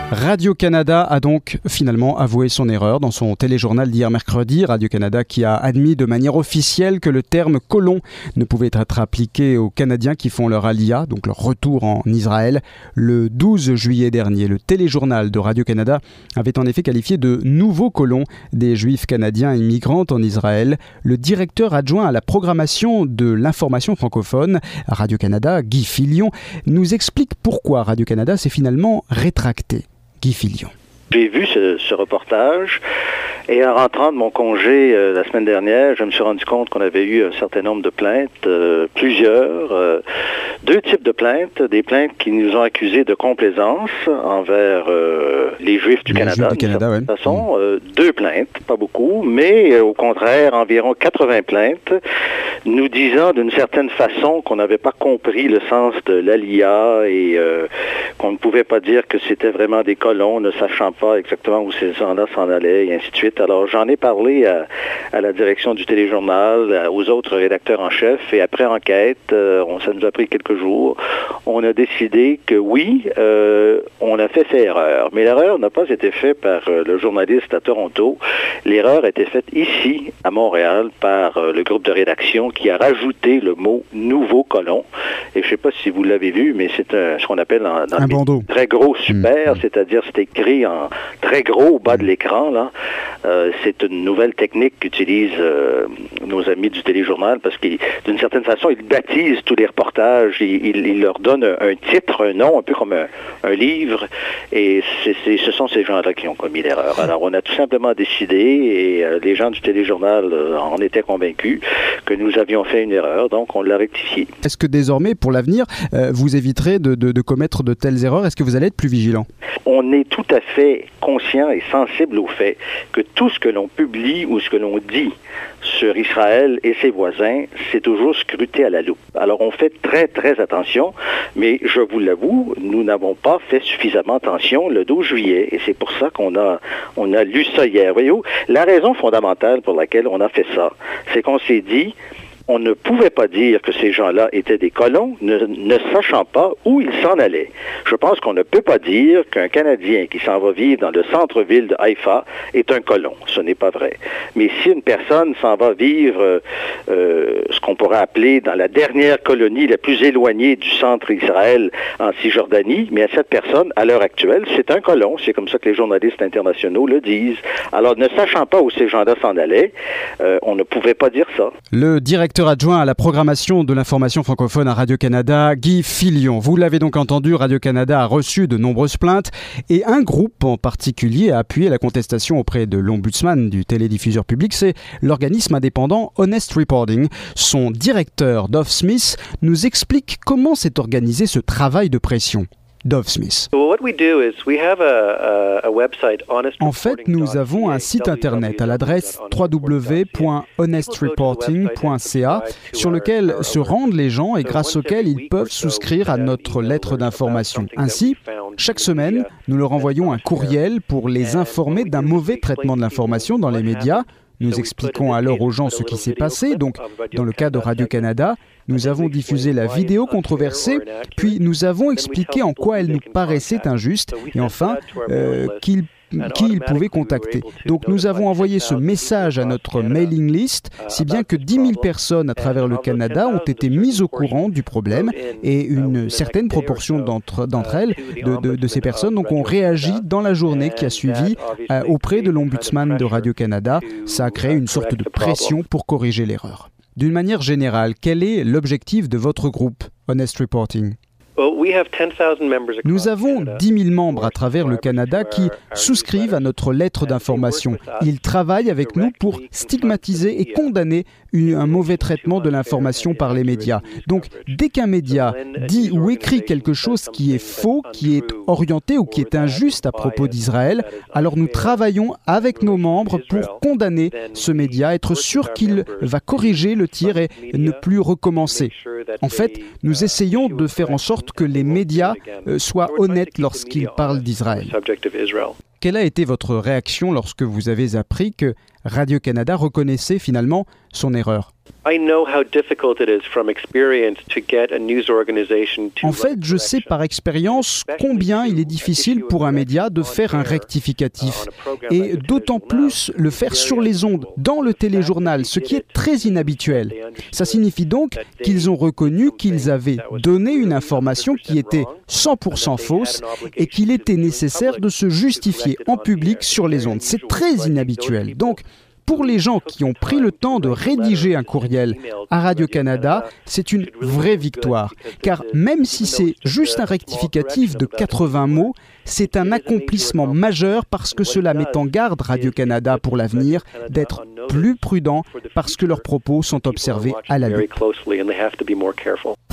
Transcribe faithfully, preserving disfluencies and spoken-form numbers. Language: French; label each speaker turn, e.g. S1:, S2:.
S1: Radio-Canada a donc finalement avoué son erreur dans son téléjournal d'hier mercredi. Radio-Canada qui a admis de manière officielle que le terme « colon » ne pouvait être appliqué aux Canadiens qui font leur alia, donc leur retour en Israël. Le douze juillet dernier, le téléjournal de Radio-Canada avait en effet qualifié de « nouveaux colons » des Juifs canadiens immigrants en Israël. Le directeur adjoint à la programmation de l'information francophone à Radio-Canada, Guy Filion, nous explique pourquoi Radio-Canada s'est finalement rétracté. Guy Filion.
S2: J'ai vu ce, ce reportage et en rentrant de mon congé euh, la semaine dernière, je me suis rendu compte qu'on avait eu un certain nombre de plaintes, euh, plusieurs, euh, deux types de plaintes, des plaintes qui nous ont accusés de complaisance envers euh, les Juifs du
S1: les
S2: Canada,
S1: Juifs du Canada,
S2: de toute
S1: ouais.
S2: façon, euh, deux plaintes, pas beaucoup, mais euh, au contraire, environ quatre-vingts plaintes, nous disant d'une certaine façon qu'on n'avait pas compris le sens de l'alia et euh, qu'on ne pouvait pas dire que c'était vraiment des colons, ne sachant pas exactement où ces gens-là s'en allaient, et ainsi de suite. Alors, j'en ai parlé à, à la direction du téléjournal, à, aux autres rédacteurs en chef, et après enquête, euh, on, ça nous a pris quelques jours, on a décidé que oui, euh, on a fait cette erreur. Mais l'erreur n'a pas été faite par euh, le journaliste à Toronto. L'erreur a été faite ici, à Montréal, par euh, le groupe de rédaction qui a rajouté le mot « nouveau colon ». Et je ne sais pas si vous l'avez vu, mais c'est un, ce qu'on appelle en, dans
S1: un bandeau.
S2: Très gros super,
S1: mmh.
S2: c'est-à-dire c'est écrit en très gros au bas de l'écran, là. Euh, c'est une nouvelle technique qu'utilisent euh, nos amis du téléjournal parce qu'ils, d'une certaine façon, ils baptisent tous les reportages, ils, ils, ils leur donnent un, un titre, un nom, un peu comme un, un livre, et c'est, c'est, ce sont ces gens-là qui ont commis l'erreur. Alors, on a tout simplement décidé, et euh, les gens du téléjournal euh, en étaient convaincus, que nous avions fait une erreur, donc on l'a rectifié.
S1: Est-ce que désormais, pour l'avenir, euh, vous éviterez de, de, de commettre de telles erreurs? Est-ce que vous allez être plus vigilant?
S2: On est tout à fait conscient et sensible au fait que tout ce que l'on publie ou ce que l'on dit sur Israël et ses voisins, c'est toujours scruté à la loupe. Alors, on fait très, très attention, mais je vous l'avoue, nous n'avons pas fait suffisamment attention le douze juillet, et c'est pour ça qu'on a, on a lu ça hier. Voyez-vous, la raison fondamentale pour laquelle on a fait ça, c'est qu'on s'est dit, on ne pouvait pas dire que ces gens-là étaient des colons, ne, ne sachant pas où ils s'en allaient. Je pense qu'on ne peut pas dire qu'un Canadien qui s'en va vivre dans le centre-ville de Haïfa est un colon. Ce n'est pas vrai. Mais si une personne s'en va vivre euh, ce qu'on pourrait appeler dans la dernière colonie la plus éloignée du centre Israël, en Cisjordanie, mais à cette personne, à l'heure actuelle, c'est un colon. C'est comme ça que les journalistes internationaux le disent. Alors, ne sachant pas où ces gens-là s'en allaient, euh, on ne pouvait pas dire ça.
S1: Le directeur adjoint à la programmation de l'information francophone à Radio-Canada, Guy Filion. Vous l'avez donc entendu, Radio-Canada a reçu de nombreuses plaintes et un groupe en particulier a appuyé la contestation auprès de l'ombudsman du télédiffuseur public, c'est l'organisme indépendant Honest Reporting. Son directeur, Dov Smith, nous explique comment s'est organisé ce travail de pression. Dov Smith. En fait, nous avons un site internet à l'adresse w w w point honest reporting point c a sur lequel se rendent les gens et grâce auquel ils peuvent souscrire à notre lettre d'information. Ainsi, chaque semaine, nous leur envoyons un courriel pour les informer d'un mauvais traitement de l'information dans les médias. Nous expliquons alors aux gens ce qui s'est passé. Donc, dans le cas de Radio-Canada, nous avons diffusé la vidéo controversée, puis nous avons expliqué en quoi elle nous paraissait injuste et enfin, euh, qu'ils qui ils pouvaient contacter. Donc nous avons envoyé ce message à notre mailing list, si bien que dix mille personnes à travers le Canada ont été mises au courant du problème et une certaine proportion d'entre, d'entre elles, de, de, de ces personnes, donc ont réagi dans la journée qui a suivi euh, auprès de l'ombudsman de Radio-Canada. Ça a créé une sorte de pression pour corriger l'erreur. D'une manière générale, quel est l'objectif de votre groupe, Honest Reporting ? Nous avons dix mille membres à travers le Canada qui souscrivent à notre lettre d'information. Ils travaillent avec nous pour stigmatiser et condamner un mauvais traitement de l'information par les médias. Donc, dès qu'un média dit ou écrit quelque chose qui est faux, qui est orienté ou qui est injuste à propos d'Israël, alors nous travaillons avec nos membres pour condamner ce média, être sûr qu'il va corriger le tir et ne plus recommencer. En fait, nous essayons de faire en sorte que les médias euh, soient honnêtes lorsqu'ils parlent d'Israël. Quelle a été votre réaction lorsque vous avez appris que Radio-Canada reconnaissait finalement son erreur ? En fait, je sais par expérience combien il est difficile pour un média de faire un rectificatif, et d'autant plus le faire sur les ondes, dans le téléjournal, ce qui est très inhabituel. Ça signifie donc qu'ils ont reconnu qu'ils avaient donné une information qui était cent pour cent fausse et qu'il était nécessaire de se justifier en public sur les ondes. C'est très inhabituel. Donc, pour les gens qui ont pris le temps de rédiger un courriel à Radio-Canada, c'est une vraie victoire. Car même si c'est juste un rectificatif de quatre-vingts mots, c'est un accomplissement majeur parce que cela met en garde Radio-Canada pour l'avenir d'être plus prudent parce que leurs propos sont observés à la loupe.